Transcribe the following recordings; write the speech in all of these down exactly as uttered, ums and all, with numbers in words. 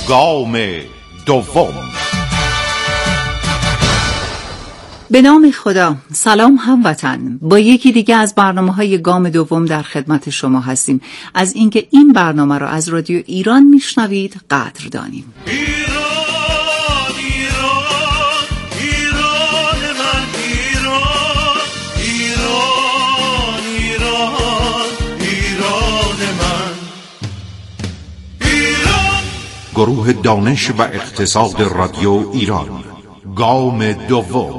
گام دوم. به نام خدا. سلام هموطن، با یکی دیگه از برنامه‌های گام دوم در خدمت شما هستیم. از اینکه این برنامه رو از رادیو ایران میشنوید قدردانیم. گروه دانش و اقتصاد رادیو ایران، گام دوم.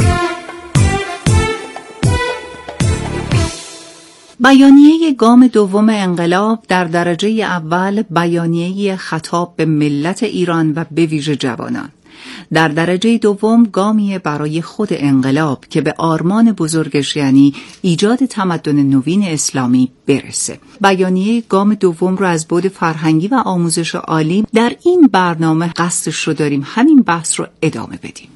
بیانیه گام دوم انقلاب در درجه اول بیانیه خطاب به ملت ایران و به ویژه جوانان. در درجه دوم گامی برای خود انقلاب که به آرمان بزرگش یعنی ایجاد تمدن نوین اسلامی برسه. بیانیه گام دوم رو از بعد فرهنگی و آموزش عالی در این برنامه قصدش رو داریم همین بحث رو ادامه بدیم.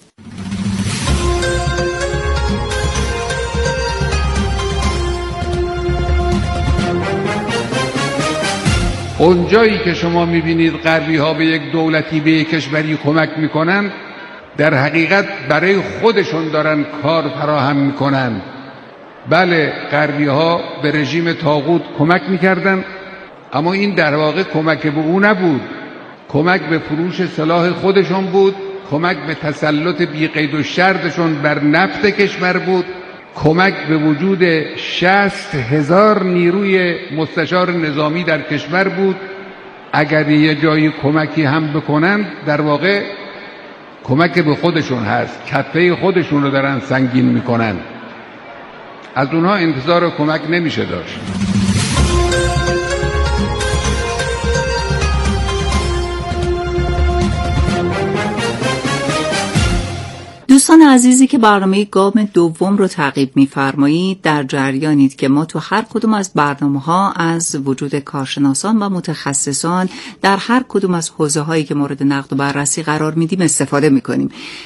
اونجایی که شما میبینید غربی ها به یک دولتی به یک کشوری کمک میکنن، در حقیقت برای خودشون دارن کار فراهم میکنن. بله، غربی ها به رژیم طاغوت کمک میکردن، اما این در واقع کمک به او نبود، کمک به فروش سلاح خودشون بود، کمک به تسلط بی قید و شرطشون بر نفت کشور بود، کمک به وجود شصت هزار نیروی مستشار نظامی در کشور بود. اگر یه جایی کمکی هم بکنن، در واقع کمک به خودشون هست، کفه خودشون رو دارن سنگین میکنن. از اونها انتظار کمک نمیشه داشت. دوستان عزیزی که برنامه گام دوم رو تعقیب می‌فرمایید، در جریانید که ما تو هر کدوم از برنامه‌ها از وجود کارشناسان و متخصصان در هر کدوم از حوزه‌هایی که مورد نقد و بررسی قرار میدیم استفاده می‌کنیم.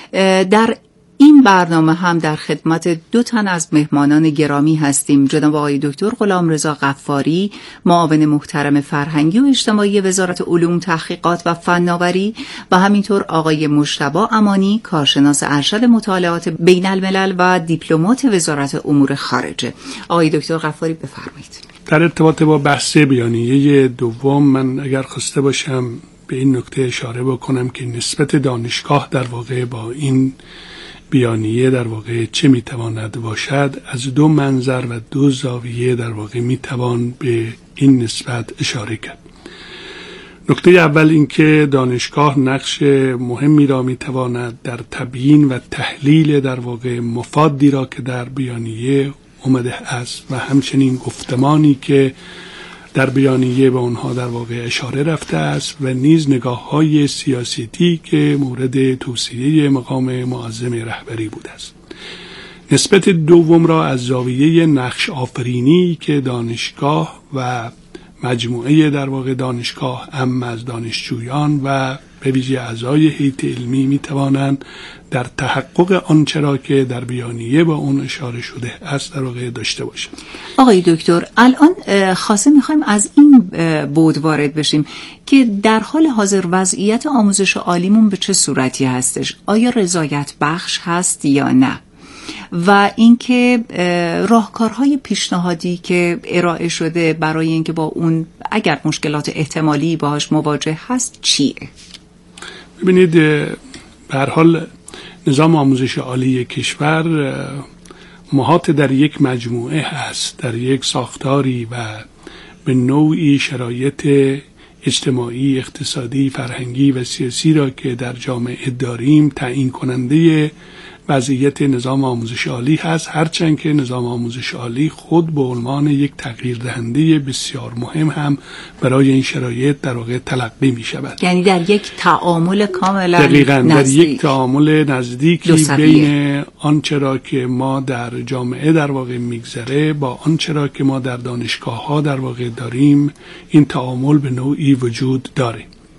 در این برنامه هم در خدمت دو تن از مهمانان گرامی هستیم، جناب آقای دکتر غلامرضا غفاری، معاون محترم فرهنگی و اجتماعی وزارت علوم، تحقیقات و فناوری، و همینطور آقای مجتبی امانی، کارشناس ارشد مطالعات بین الملل و دیپلمات وزارت امور خارجه. آقای دکتر غفاری بفرمایید. در ارتباط با بحث بیانیه دوم، من اگر خواسته باشم به این نکته اشاره بکنم که نسبت دانشگاه در واقع با این بیانیه در واقع چه میتواند باشد، از دو منظر و دو زاویه در واقع میتوان به این نسبت اشاره کرد. نکته اول این که دانشگاه نقش مهمی را میتواند در تبیین و تحلیل در واقع مفادی را که در بیانیه اومده است و همچنین گفتمانی که در بیانیه به اونها در واقع اشاره رفته است و نیز نگاه‌های سیاسیتی که مورد توصیه مقام معظم رهبری بوده است. نسبت دوم را از زاویه نقش آفرینی که دانشگاه و مجموعه در واقع دانشگاه، اما از دانشجویان و به ویژه اعضای هیئت علمی می توانند در تحقق آنچه را که در بیانیه با اون اشاره شده است در واقع داشته باشند. آقای دکتر، الان خاصه میخوایم از این بود وارد بشیم که در حال حاضر وضعیت آموزش عالیمون به چه صورتی هستش؟ آیا رضایت بخش هست یا نه؟ و اینکه راهکارهای پیشنهادی که ارائه شده برای اینکه با اون اگر مشکلات احتمالی باهاش مواجه هست چیه؟ ببینید، به هر حال نظام آموزش عالی کشور محاط در یک مجموعه هست، در یک ساختاری و به نوعی شرایط اجتماعی، اقتصادی، فرهنگی و سیاسی را که در جامعه داریم تعیین کننده وضعیت نظام آموزش عالی هست، هرچند که نظام آموزش عالی خود به عنوان یک تغییر دهنده بسیار مهم هم برای این شرایط در واقع تلقی می شود. یعنی در یک تعامل کاملا دقیقاً نزدیک. در یک تعامل نزدیکی بین آنچه را که ما در جامعه در واقع میگذره با آنچه را که ما در دانشگاه ها در واقع داریم، این تعامل به نوعی وجود داره.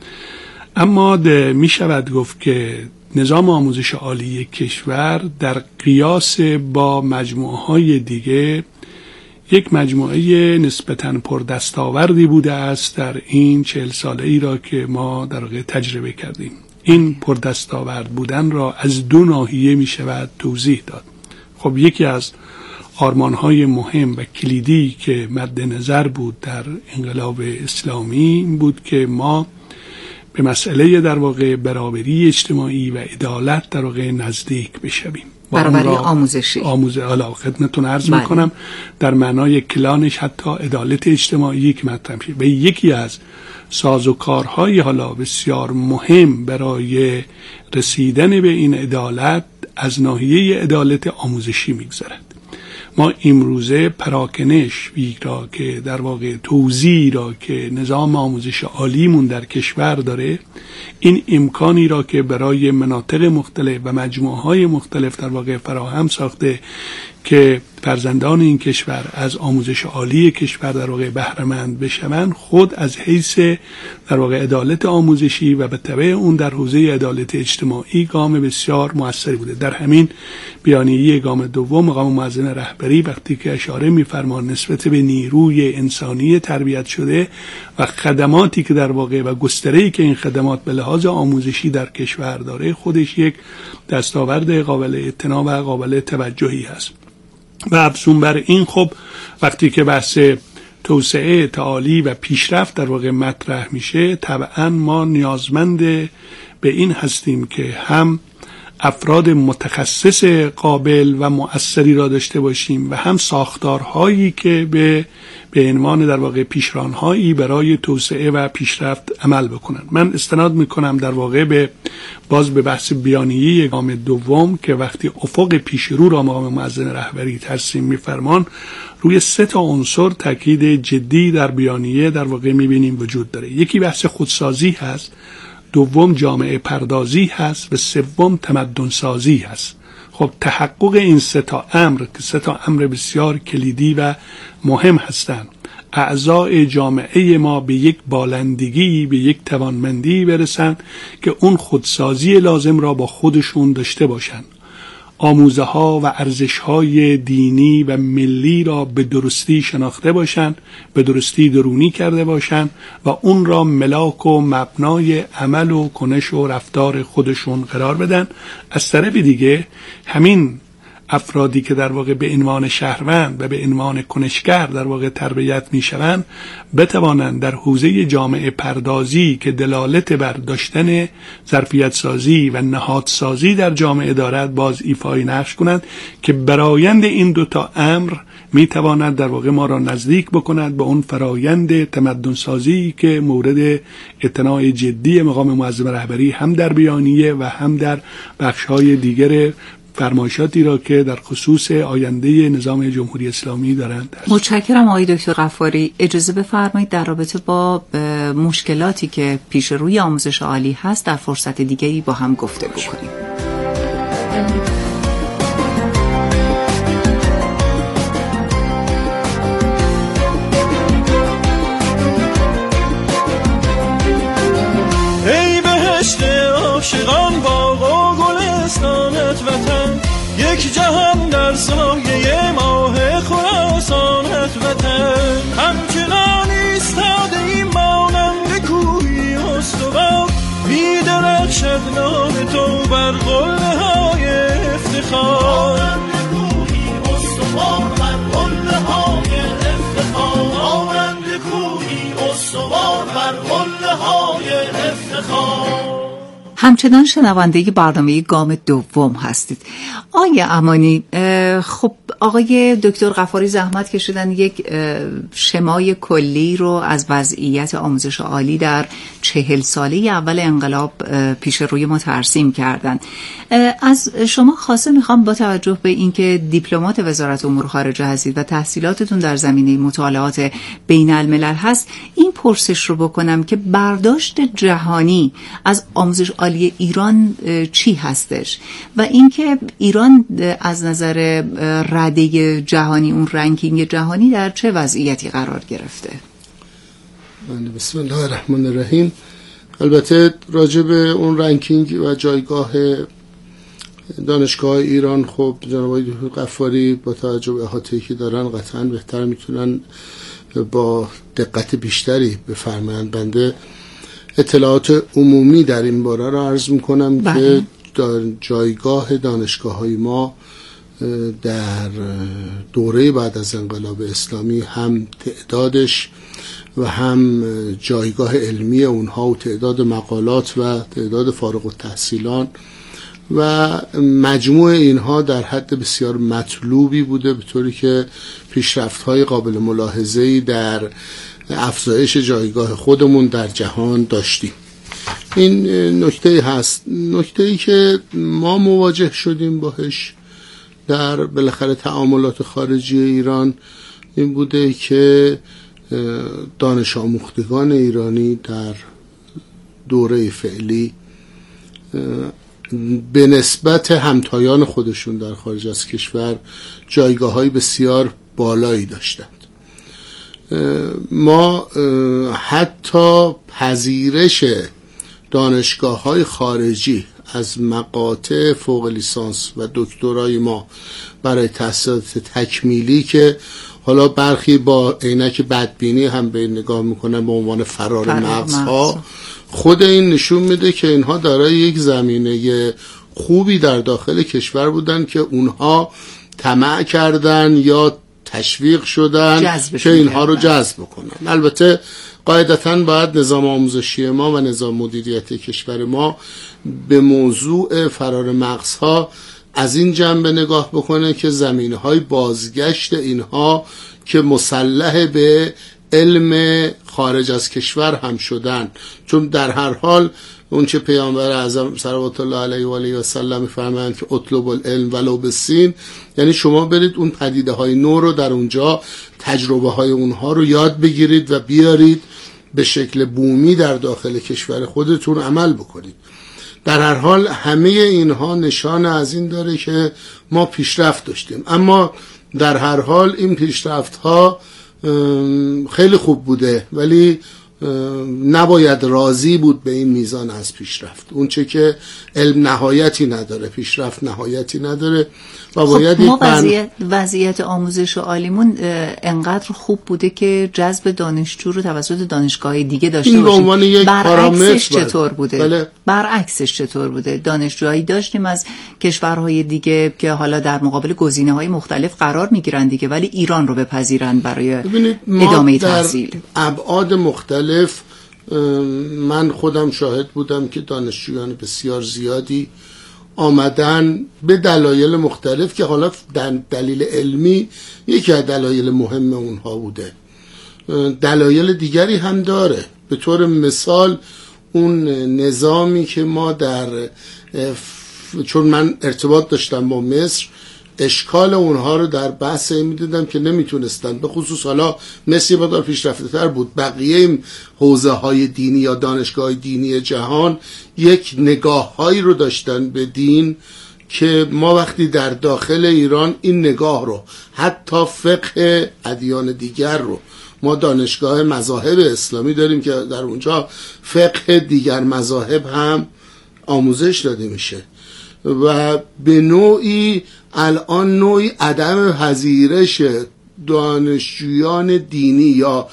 اما می شود گفت که نظام آموزش عالی کشور در قیاس با مجموعه های دیگه یک مجموعه نسبتاً پردستاوردی بوده است در این چهل ساله ای را که ما در واقع تجربه کردیم. این پردستاورد بودن را از دو ناحیه می شود توضیح داد. خب یکی از آرمان‌های مهم و کلیدی که مد نظر بود در انقلاب اسلامی این بود که ما به مسئله در واقع برابری اجتماعی و عدالت در واقع نزدیک بشویم. برابری آموزشی آموزه حالا خدمتتون عرض بله. میکنم در معنای کلانش حتی عدالت اجتماعی که مطرح میشه و یکی از سازوکارهای حالا بسیار مهم برای رسیدن به این عدالت از ناحیه عدالت آموزشی میگذرد. ما امروزه پراکنش را که در واقع توزیع را که نظام آموزش عالیمون در کشور داره، این امکانی را که برای مناطق مختلف و مجموعهای مختلف در واقع فراهم ساخته که فرزندان این کشور از آموزش عالی کشور در واقع بهره مند بشوند، خود از حیث در واقع عدالت آموزشی و به تبع اون در حوزه عدالت اجتماعی گام بسیار موثری بوده. در همین بیانیه گام دوم مقام معظم رهبری وقتی که اشاره می‌فرمان نسبت به نیروی انسانی تربیت شده و خدماتی که در واقع و گستره‌ای که این خدمات به لحاظ آموزشی در کشور داره، خودش یک دستاورد قابل اعتنا و قابل توجهی هست. و افزون بر این خب وقتی که بحث توسعه تعالی و پیشرفت در واقع مطرح میشه، طبعا ما نیازمند به این هستیم که هم افراد متخصص قابل و مؤثری را داشته باشیم و هم ساختارهایی که به به عنوان در واقع پیشرانهایی برای توسعه و پیشرفت عمل بکنن. من استناد میکنم در واقع به باز به بحث بیانیه گام دوم که وقتی افق پیشرو را مقام معظم رهبری ترسیم میفرمان، روی سه تا عنصر تاکید جدی در بیانیه در واقع میبینیم وجود داره. یکی بحث خودسازی هست، دوم جامعه پردازی هست و سوم تمدن سازی هست. خب تحقق این سه تا امر که سه تا امر بسیار کلیدی و مهم هستند، اعضای جامعه ما به یک بالندگی، به یک توانمندی برسند که اون خودسازی لازم را با خودشون داشته باشند. آموزه ها و ارزش های دینی و ملی را به درستی شناخته باشند، به درستی درونی کرده باشند و اون را ملاک و مبنای عمل و کنش و رفتار خودشون قرار بدن. از طرف دیگه همین افرادی که در واقع به عنوان شهروند و به عنوان کنشگر در واقع تربیت می شوند بتوانند در حوزه جامعه پردازی که دلالت بر داشتن ظرفیت سازی و نهادسازی در جامعه دارد باز ایفای نقش کنند که برآیند این دوتا امر می تواند در واقع ما را نزدیک بکند به اون فرایند تمدن سازی که مورد اعتناع جدی مقام معظم رهبری هم در بیانیه و هم در بخش‌های دیگر فرمایشاتی را که در خصوص آینده نظام جمهوری اسلامی دارند. متشکرم آقای دکتر غفاری. اجازه بفرمایید در رابطه با مشکلاتی که پیش روی آموزش عالی هست در فرصت دیگری با هم گفتگو کنیم. ای بهشت عاشقان باغ و گلستانت وطن، یک جهان در سایه ماه خراسانت وطن. همچنان ایستاده ایم مانند کوهی استوار، می درخشد نام تو بر قله های افتخار. مانند کوهی استوار بر قله های افتخار، مانند کوهی استوار بر قله های افتخار. همچنان شنونده برنامه گام دوم هستید. آقای امانی، خب آقای دکتر غفاری زحمت کشیدن یک شمای کلی رو از وضعیت آموزش عالی در چهل ساله اول انقلاب پیش روی ما ترسیم کردن. از شما خاصه میخوام با توجه به اینکه دیپلمات وزارت امور خارجه هستید و تحصیلاتتون در زمینه مطالعات بین الملل هست، این پرسش رو بکنم که برداشت جهانی از آموزش عالی ایران چی هستش و اینکه ایران از نظر رده جهانی، اون رنکینگ جهانی، در چه وضعیتی قرار گرفته؟ بسم الله الرحمن الرحیم. البته راجع به اون رنکینگ و جایگاه دانشگاه ایران خب جناب آقای غفاری با توجه به احاطه‌ای که دارن قطعا بهتر میتونن با دقت بیشتری بفرمایند. بنده اطلاعات عمومی در این باره را عرض میکنم بله. که جایگاه دانشگاه‌های ما در دوره بعد از انقلاب اسلامی هم تعدادش و هم جایگاه علمی اونها و تعداد مقالات و تعداد فارغ التحصیلان و مجموع اینها در حد بسیار مطلوبی بوده، به طوری که پیشرفت‌های قابل ملاحظه‌ای در افزایش جایگاه خودمون در جهان داشتیم. این نکته هست. نکته‌ای که ما مواجه شدیم باهاش در بالاخره تعاملات خارجی ایران این بوده که دانش آموختگان ایرانی در دوره فعلی به نسبت همتایان خودشون در خارج از کشور جایگاه‌های بسیار بالایی داشتند. ما حتی پذیرش دانشگاه‌های خارجی از مقاطع فوق لیسانس و دکترای ما برای تحصیلات تکمیلی که حالا برخی با عینک بدبینی هم به نگاه میکنن به عنوان فرار, فرار مغزها مغز. خود این نشون میده که اینها دارای یک زمینه خوبی در داخل کشور بودن که اونها طمع کردن یا تشویق شدن که اینها رو جذب کنن. البته قاعدتاً باید نظام آموزشی ما و نظام مدیریت کشور ما به موضوع فرار مغزها از این جنبه نگاه بکنه که زمینه‌های بازگشت اینها که مسلح به علم خارج از کشور هم شدن، چون در هر حال اون چه پیامبر اعظم صلوات الله علیه و آله و سلم می‌فرمایند که اطلب العلم ولو بالسین، یعنی شما برید اون پدیده‌های نو رو در اونجا تجربه‌های اونها رو یاد بگیرید و بیارید به شکل بومی در داخل کشور خودتون عمل بکنید. در هر حال همه اینها نشان از این داره که ما پیشرفت داشتیم، اما در هر حال این پیشرفت ها خیلی خوب بوده ولی نباید راضی بود به این میزان از پیشرفت. اون چه که علم نهایتی نداره، پیشرفت نهایتی نداره و باید خب ما وضعیت, وضعیت آموزش عالیمون انقدر خوب بوده که جذب دانشجو رو توسط دانشگاه دیگه داشته باشیم. برعکسش چطور بوده؟ بله. برعکسش چطور بوده؟ دانشجوهایی داشتیم از کشورهای دیگه که حالا در مقابل گزینه‌های مختلف قرار میگیرن دیگه، ولی ایران رو بپذیرن برای ادامه تحصیل. ابعاد مختلف من خودم شاهد بودم که دانشجویان بسیار زیادی آمدن به دلایل مختلف که حالا دلیل علمی یکی از دلایل مهم اونها بوده، دلایل دیگری هم داره. به طور مثال اون نظامی که ما در چون من ارتباط داشتم با مصر، اشکال اونها رو در بحث این میدیدم که نمیتونستن، به خصوص حالا مصر یه مقدار پیشرفته تر بود، بقیه حوزه های دینی یا دانشگاه دینی جهان یک نگاه هایی رو داشتن به دین که ما وقتی در داخل ایران این نگاه رو، حتی فقه ادیان دیگر رو، ما دانشگاه مذاهب اسلامی داریم که در اونجا فقه دیگر مذاهب هم آموزش داده میشه و به نوعی الان نوعی عدم پذیرش دانشجویان دینی یا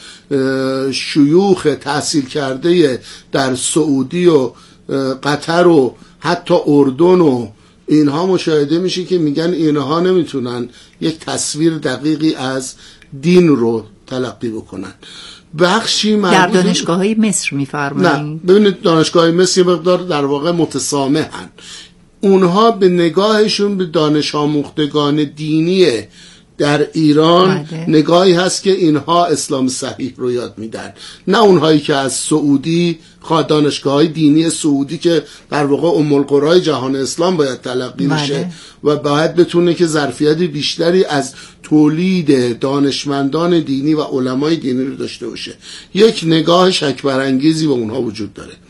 شیوخ تحصیل کرده در سعودی و قطر و حتی اردن و اینها مشاهده میشه که میگن اینها نمیتونن یک تصویر دقیقی از دین رو تلقی بکنن. بخشی در دانشگاه های مصر میفرمایید؟ نه، ببینید دانشگاه های مصر یه مقدار در واقع متسامحن. اونها به نگاهشون به دانش آموختگان دینی در ایران بده. نگاهی هست که اینها اسلام صحیح رو یاد میدن، نه اونهایی که از سعودی، دانشگاه های دینی سعودی که در واقع ام القرای جهان اسلام باید تلقی بشه و باید بتونه که ظرفیت بیشتری از تولید دانشمندان دینی و علمای دینی رو داشته باشه. یک نگاه شک برانگیزی به اونها وجود داره.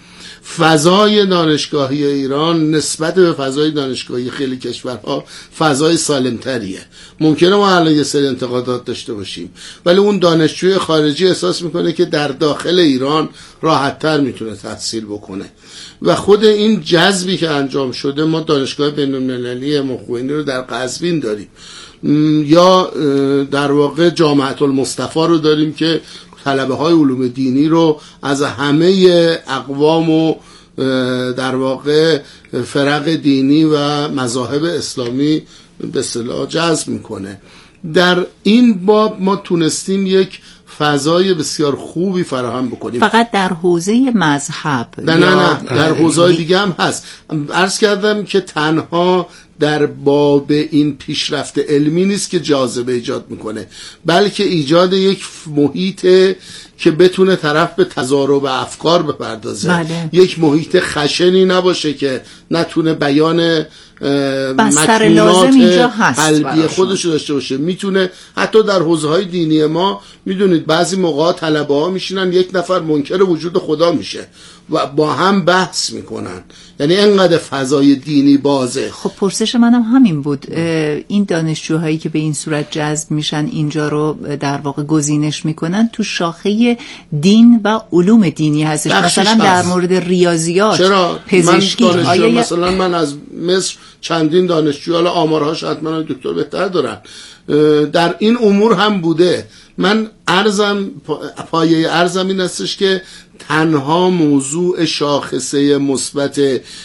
فضای دانشگاهی ایران نسبت به فضای دانشگاهی خیلی کشورها فضای سالمتریه. ممکنه ما الان یه سری انتقادات داشته باشیم، ولی اون دانشجوی خارجی احساس میکنه که در داخل ایران راحت‌تر میتونه تحصیل بکنه و خود این جذبی که انجام شده، ما دانشگاه بین‌المللی مخوئینی رو در قزوین داریم یا در واقع جامعه المصطفی رو داریم که طلبه های علوم دینی رو از همه اقوام و در واقع فرق دینی و مذاهب اسلامی به اصطلاح جذب میکنه. در این باب ما تونستیم یک فضای بسیار خوبی فراهم بکنیم. فقط در حوزه مذهب؟ نه نه نه در حوزه‌های دیگه هم هست. عرض کردم که تنها در باب این پیشرفت علمی نیست که جاذبه ایجاد میکنه، بلکه ایجاد یک محیط که بتونه طرف به تضارب افکار بپردازه. بله. یک محیط خشنی نباشه که نتونه بیان بستر لازم اینجا هست قلبی خودش داشته باشه. میتونه حتی در حوزه‌های دینی ما میدونید بعضی موقع طلبه ها میشینن یک نفر منکر وجود خدا میشه و با هم بحث میکنن، یعنی انقدر فضای دینی بازه. خب پرسش منم همین بود، این دانشجوهایی که به این صورت جذب میشن اینجا رو در واقع گزینش میکنن تو شاخه دین و علوم دینی هستش، مثلا در مورد ریاضیات، چرا؟ پزشکی؟ من آیا مثلا من از مصر چندین دانشجو، حالا آمارهاش حتما دکتر بهتر دارن، در این امور هم بوده. من عرضم پایه عرضم این هستش که تنها موضوع شاخصه مثبت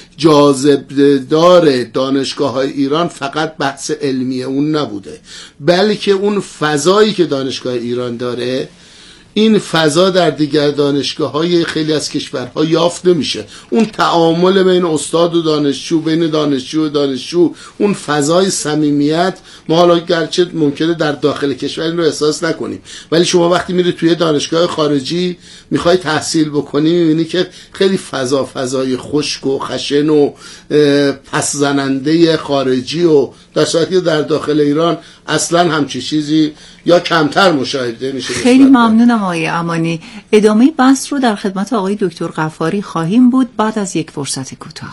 جاذبه‌دار دانشگاه‌های ایران فقط بحث علمی اون نبوده، بلکه اون فضایی که دانشگاه ایران داره، این فضا در دیگر دانشگاه‌های خیلی از کشورها یافت نمیشه. اون تعامل بین استاد و دانشجو، بین دانشجو و دانشجو، اون فضای صمیمیت، ما حالا گرچه ممکنه در داخل کشور این رو احساس نکنیم، ولی شما وقتی میری توی دانشگاه خارجی میخوای تحصیل بکنی میبینی که خیلی فضا فضای خشک و خشن و پس زننده خارجی، و در صورتی در داخل ایران اصلا همچی چیزی یا کمتر مشاهده میشه. خیلی ممنونم آقای امانی. ادامه بحث رو در خدمت آقای دکتر غفاری خواهیم بود بعد از یک فرصت کوتاه.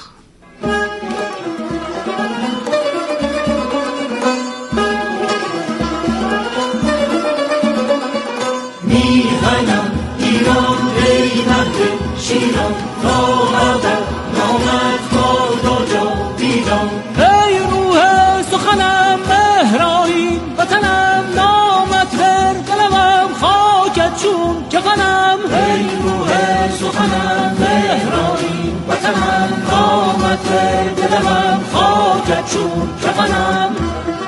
میهنم ایران ای مهد شیران، تا ابد نامت بادا جاویدان. ای روح سخنم مهرانی، وطنم نامت بر، دلم خاکت چون کفنم. ای روح سخنم مهرانی، وطنم نامت بر، دلم خاکت چون کفنم.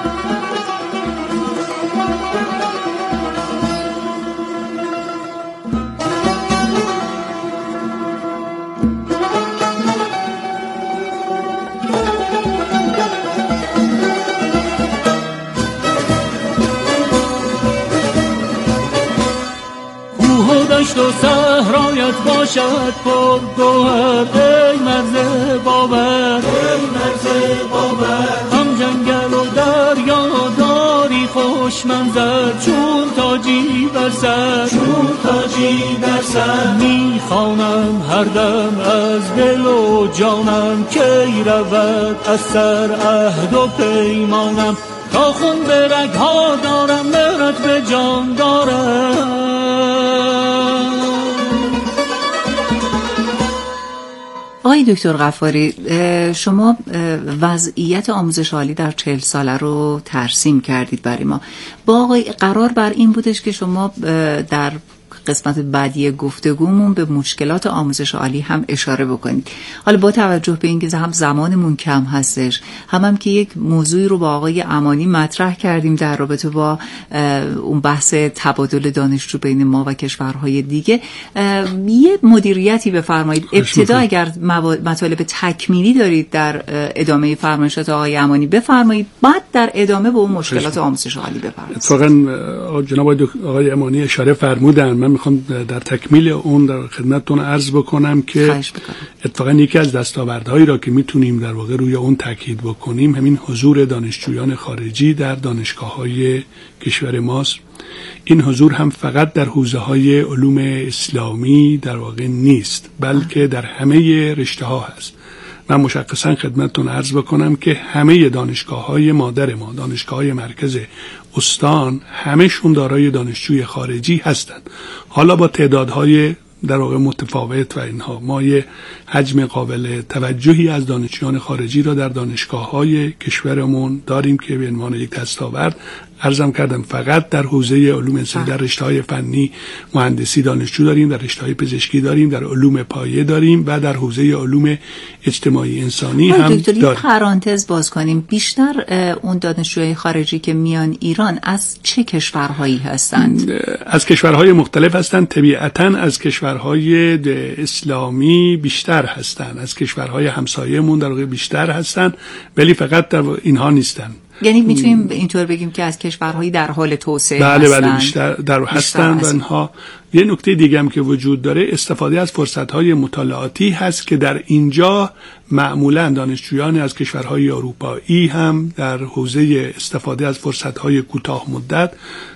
دشت و صحرایت باشد پر گوهر، ای مرز باور، ای مرز باور. هم جنگل و دریا داری خوش منظر، چون تاجی بر سر، چون تاجی بر سر. میخوانم هر دم از دل و جانم، کی رود از سر عهد و پیمانم. تا خون به رگ‌ها دارم، مهرت به جان دارم. آقای دکتر غفاری، شما وضعیت آموزش عالی در چهل ساله رو ترسیم کردید برای ما. با آقای قرار بر این بودش که شما در قسمت بعدی گفتگومون به مشکلات آموزش عالی هم اشاره بکنید. حالا با توجه به اینکه هم زمانمون کم هستش، هم هم که یک موضوعی رو با آقای امانی مطرح کردیم در رابطه با اون بحث تبادل دانشجو بین ما و کشورهای دیگه، یه مدیریتی بفرمایید. ابتدا اگر مطالب تکمیلی دارید در ادامه فرمایشات آقای امانی بفرمایید، بعد در ادامه به اون مشکلات آموزش عالی بپردازید. اتفاقا جناب آقای امانی اشاره فرمودن، من میخوام در تکمیل اون در خدمتتون عرض بکنم که اتفاقا یکی از دستاوردهایی را که میتونیم در واقع روی اون تاکید بکنیم همین حضور دانشجویان خارجی در دانشگاه‌های کشور ماست. این حضور هم فقط در حوزه‌های علوم اسلامی در واقع نیست، بلکه در همه رشته‌ها هست. من مشخصا خدمتتون عرض بکنم که همه دانشگاه‌های مادر ما، دانشگاه‌های مرکز استان، همه‌شون دارای دانشجوی خارجی هستند. حالا با تعدادهای در واقع متفاوت و اینها ما یه حجم قابل توجهی از دانشجویان خارجی را در دانشگاه‌های کشورمون داریم که به عنوان یک دستاورد عرضم کردم فقط در حوزه علوم انسانی، در رشته‌های فنی مهندسی دانشجو داریم، در رشته‌های پزشکی داریم، در علوم پایه داریم و در حوزه علوم اجتماعی انسانی هم داریم. دکتر پرانتز باز کنیم، بیشتر اون دانشجوی خارجی که میان ایران از چه کشورهایی هستند؟ از کشورهای مختلف هستند، طبیعتاً از کشورهای اسلامی بیشتر هستند، از کشورهای همسایه‌مون در واقع بیشتر هستند، ولی فقط در اینها نیستند. یعنی میتونیم اینطور بگیم که از کشورهایی در حال توسعه بله هستند. بله بیشتر در هستند و اینها. یه نکته دیگه هم که وجود داره استفاده از فرصت‌های مطالعاتی هست که در اینجا معمولاً دانشجویان از کشورهای اروپایی هم در حوزه استفاده از فرصت‌های کوتاه مدت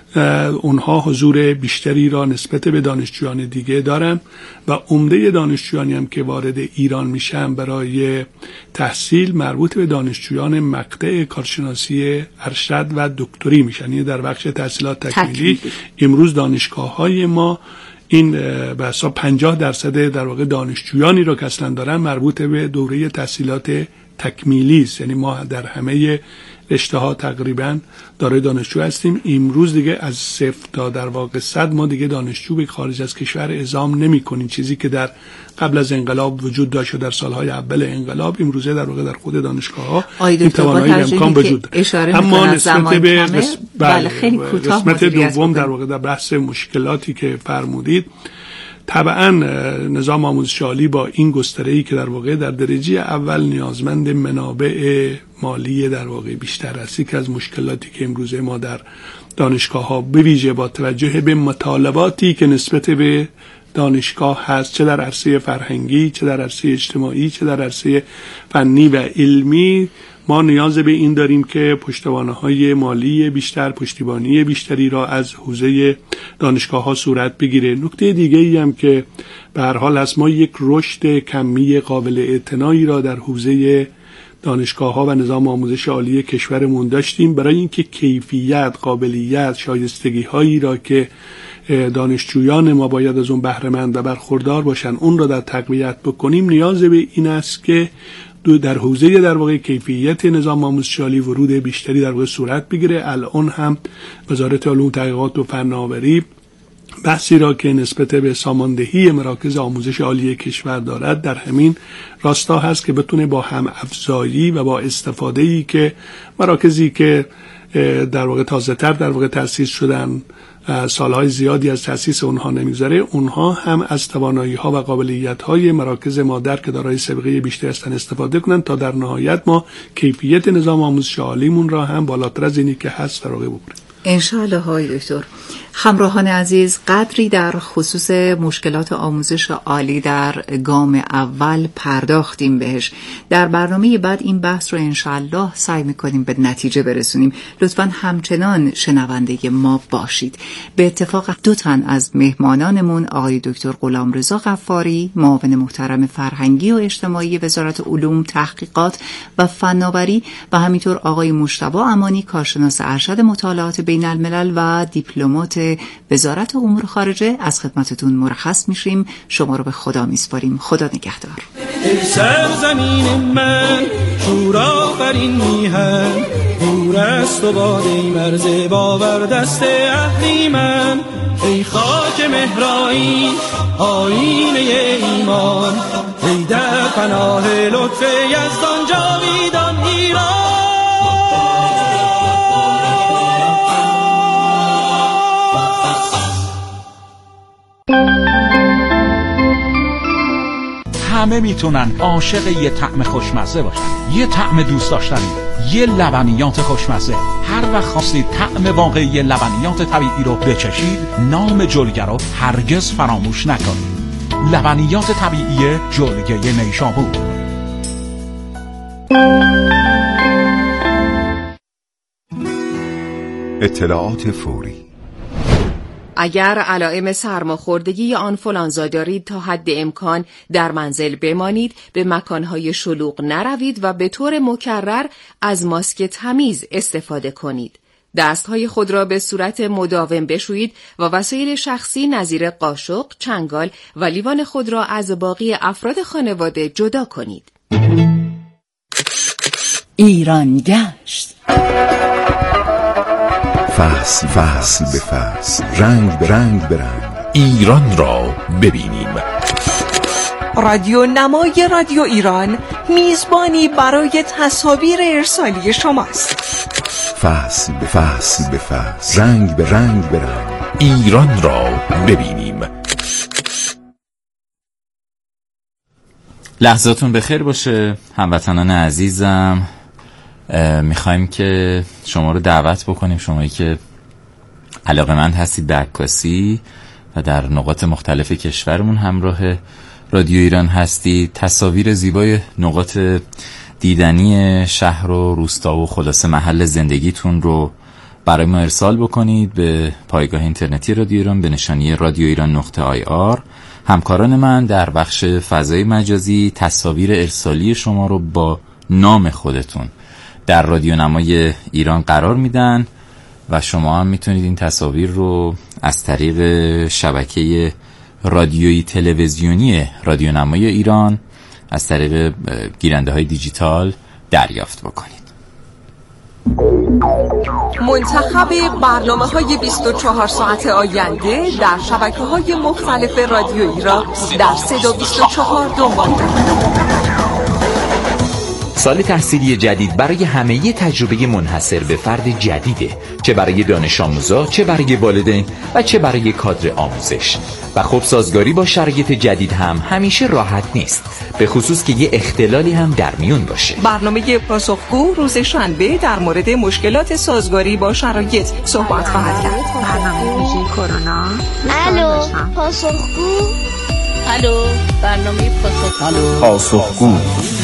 اونها حضور بیشتری را نسبت به دانشجویان دیگه دارن و عمده دانشجویانی هم که وارد ایران میشن برای تحصیل مربوط به دانشجویان مقطع کارشناسی ارشد و دکتری میشن. یعنی در بخش تحصیلات تکمیلی امروز دانشگاه‌های ما این به حساب پنجاه درصد در واقع دانشجویانی را که اصلا دارن مربوط به دوره تحصیلات تکمیلی است. یعنی ما در همه رشته ها تقریبا دارای دانشجو هستیم. امروز دیگه از صفر تا در واقع صد ما دیگه دانشجو به خارج از کشور اعزام نمی کنیم، چیزی که در قبل از انقلاب وجود داشت و در سالهای اول انقلاب امروزه در واقع در خود دانشگاه ها این توانایی امکان وجود داره. اما نسبت به قسمت بله خیلی کوتاه قسمت دوم در واقع در بحث مشکلاتی که فرمودید، طبعا نظام آموزش عالی با این گستره‌ای که در واقع در درجه اول نیازمند منابع مالی در واقع بیشتر است. که از مشکلاتی که امروزه ما در دانشگاه‌ها به ویژه با توجه به مطالباتی که نسبت به دانشگاه هست، چه در عرصه فرهنگی، چه در عرصه اجتماعی، چه در عرصه فنی و علمی، ما نیاز به این داریم که پشتوانه‌های مالی بیشتر، پشتیبانی بیشتری را از حوزه دانشگاه‌ها صورت بگیره. نکته دیگه‌ای هم که به هر حال هست، ما یک رشد کمی قابل اعتنایی را در حوزه دانشگاه‌ها و نظام آموزش عالی کشورمون داشتیم. برای اینکه کیفیت، قابلیت، شایستگی‌هایی را که دانشجویان ما باید از اون بهره مند و برخوردار باشن اون را در تقویت بکنیم، نیاز به این است که در حوزه در واقع کیفیت نظام آموزش عالی ورود بیشتری در واقع صورت بگیره. الان هم وزارت علوم تحقیقات و فناوری بحثی را که نسبت به ساماندهی مراکز آموزش عالی کشور دارد در همین راستا هست که بتونه با هم افزایی و با استفاده‌ای که مراکزی که در واقع تازه تر در واقع تأسیس شدن، سالهای زیادی از تأسیس اونها نمیگذره، اونها هم از توانایی‌ها و قابلیت‌های مراکز مادر که دارای سابقه بیشتری هستن استفاده کنن تا در نهایت ما کیفیت نظام آموزش عالیمون را هم بالاتر از اینی که هست در واقع ببریم. انشاءالله های دکتر. همراهان عزیز، قدری در خصوص مشکلات آموزش عالی در گام اول پرداختیم بهش. در برنامه بعد این بحث رو انشاءالله سعی میکنیم به نتیجه برسونیم. لطفاً همچنان شنونده ما باشید. به اتفاق دو تن از مهمانانمون، آقای دکتر غلامرضا غفاری، معاون محترم فرهنگی و اجتماعی وزارت علوم، تحقیقات و فناوری، و همینطور آقای مجتبی امانی، کارشناس ارشد مطالعات بین الملل و دیپلمات وزارت امور خارجه، از خدمتتون مرخص میشیم. شما رو به خدا میسپاریم. خدا نگهدار. ای سرزمین من شورآفرین میهن، دور است و باد ای مرز باور دست اهلی من. ای خاک مهرایی آیینه ایمان، ای در پناه لطف یزدان جاویدان ایران. همه میتونن عاشق یه طعم خوشمزه باشن، یه طعم دوست داشتنی، یه لبنیات خوشمزه. هر وقت خواستید طعم واقعی لبنیات طبیعی رو بچشید، نام جلگه رو هرگز فراموش نکنید. لبنیات طبیعی جلگه نیشابور. اطلاعات فوری. اگر علائم سرماخوردگی یا آنفولانزا دارید تا حد امکان در منزل بمانید، به مکانهای شلوغ نروید و به طور مکرر از ماسک تمیز استفاده کنید. دستهای خود را به صورت مداوم بشویید و وسایل شخصی نظیر قاشق، چنگال و لیوان خود را از باقی افراد خانواده جدا کنید. ایران گشت. فصل فصل به فصل، رنگ به رنگ به رنگ، ایران را ببینیم. رادیو نمای رادیو ایران میزبانی برای تصاویر ارسالی شماست. فصل به فصل به فصل، رنگ به رنگ به رنگ، ایران را ببینیم. لحظاتون بخیر باشه هموطنان عزیزم. میخوایم که شما رو دعوت بکنیم، شمایی که علاقه‌مند هستید به عکاسی و در نقاط مختلف کشورمون همراه رادیو ایران هستید، تصاویر زیبای نقاط دیدنی شهر و روستا و خلاصه محل زندگیتون رو برای ما ارسال بکنید به پایگاه اینترنتی رادیو ایران به نشانی رادیو ایران نقطه آی آر. همکاران من در بخش فضای مجازی تصاویر ارسالی شما رو با نام خودتون در رادیو نمای ایران قرار میدن و شما هم میتونید این تصاویر رو از طریق شبکه رادیویی تلویزیونی رادیو نمای ایران از طریق گیرنده های دیجیتال دریافت بکنید. منتخب برنامه های بیست و چهار ساعت آینده در شبکه های مختلف رادیویی را در صدا بیست و چهار دنبال کنید. سال تحصیلی جدید برای همه یه تجربه منحصر به فرد جدیده، چه برای دانش آموزا، چه برای والدین و چه برای کادر آموزش. و خب سازگاری با شرایط جدید هم همیشه راحت نیست، به خصوص که یه اختلالی هم در میون باشه. برنامه پاسخگو روز شنبه در مورد مشکلات سازگاری با شرایط صحبت خواهد کرد. برنامه ویژه کرونا. الو پاسخگو. الو برنامه پاسخگو. پاسخگو.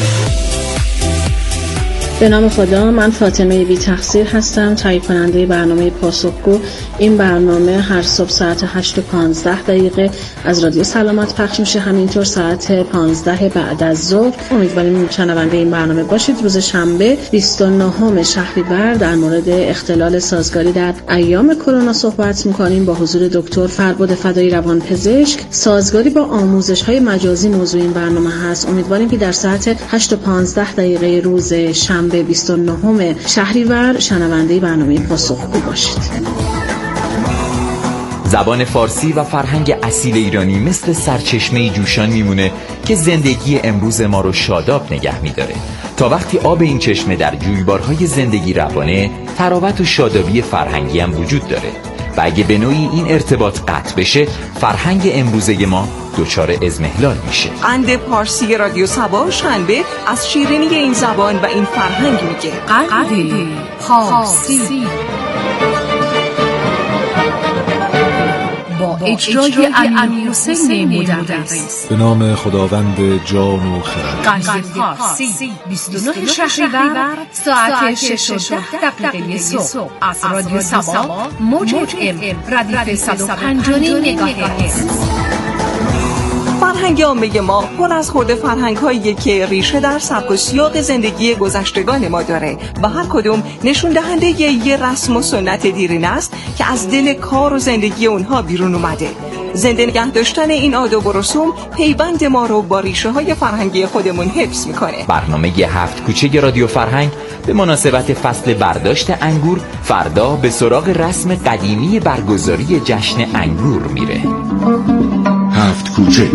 به نام خدا، من فاطمه بی تقصیر هستم، تهیه کننده برنامه پاسخگو. این برنامه هر صبح ساعت هشت و پانزده دقیقه از رادیو سلامت پخش میشه، همینطور ساعت پانزده بعد از ظهر. امیدواریم شنونده این برنامه باشید. روز شنبه بیست و نهم شهریور در مورد اختلال سازگاری در ایام کرونا صحبت میکنیم با حضور دکتر فربد فدایی روانپزشک. سازگاری با آموزش‌های مجازی موضوع این برنامه هست. امیدواریم که در ساعت هشت و پانزده دقیقه روز شنبه به بیست و نهم شهریور شنونده برنامه پاسخگو باشید. زبان فارسی و فرهنگ اصیل ایرانی مثل سرچشمه جوشان میمونه که زندگی امروز ما رو شاداب نگه میداره. تا وقتی آب این چشمه در جویبارهای زندگی روانه، تراوت و شادابی فرهنگی هم وجود داره و اگه به نوعی این ارتباط قطع بشه، فرهنگ امروزه ما دچار اضمحلال میشه. قند پارسی رادیو صبا شنبه از شیرینی این زبان و این فرهنگ میگه. قند پارسی با اجرای امیرحسین مدرس. به نام خداوند جان و خرد. قند پارسی بیست و نه شهریور ساعت شش و ده دقیقه صبح از رادیو صبا موج اف ام ردیف صد و پنج و نیم مگاهرتز. فرهنگ عامه ما پر از خود فرهنگ هایی که ریشه در سبک و سیاق زندگی گذشتگان ما داره و هر کدوم نشون دهنده یه رسم و سنت دیرینه است که از دل کار و زندگی اونها بیرون اومده. زنده نگه داشتن این آداب و رسوم پیوند ما رو با ریشه های فرهنگی خودمون حفظ میکنه. برنامه هفت کوچه رادیو فرهنگ به مناسبت فصل برداشت انگور فردا به سراغ رسم قدیمی برگزاری جشن انگور میره. هفت کوچه،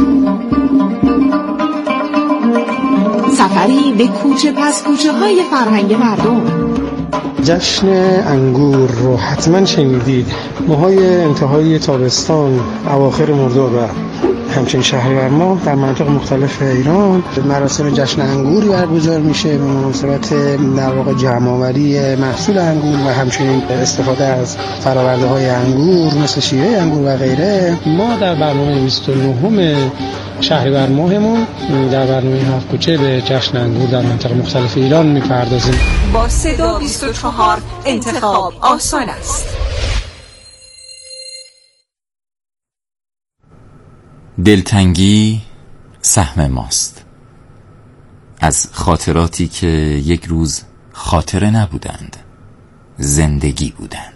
سفری به کوچه پس کوچه های فرهنگ مردم. جشن انگور رو حتما شنیدید. ماهای انتهای تابستان، اواخر مرداد همچنین شهریور ماه در مناطق مختلف ایران مراسم جشن انگوری برگزار میشه به مناسبت در واقع جمع‌آوری محصول انگور و همچنین استفاده از فرآورده های انگور مثل شیره انگور و غیره. ما در برنامه بیست و نهم شهریور ماهمون در برنامه هفت کوچه به جشن انگور در مناطق مختلف ایران میپردازیم. با صدا بیست و چهار انتخاب آسان است. دلتنگی سهم ماست. از خاطراتی که یک روز خاطره نبودند، زندگی بودند.